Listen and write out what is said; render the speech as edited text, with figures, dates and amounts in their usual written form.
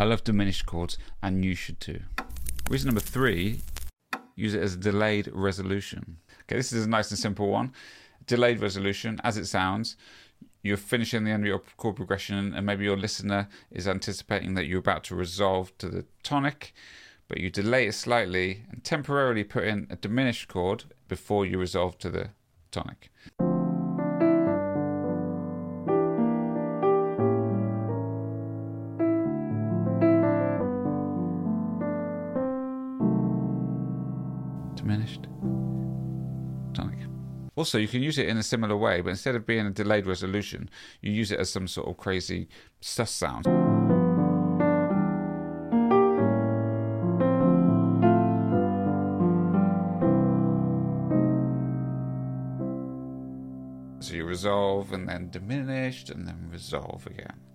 I love diminished chords, and you should too. Reason number 3, use it as a delayed resolution. Okay, this is a nice and simple one. Delayed resolution, as it sounds, you're finishing the end of your chord progression, and maybe your listener is anticipating that you're about to resolve to the tonic, but you delay it slightly and temporarily put in a diminished chord before you resolve to the tonic. Diminished, tonic. Also, you can use it in a similar way, but instead of being a delayed resolution, you use it as some sort of crazy sus sound. So you resolve and then diminished and then resolve again.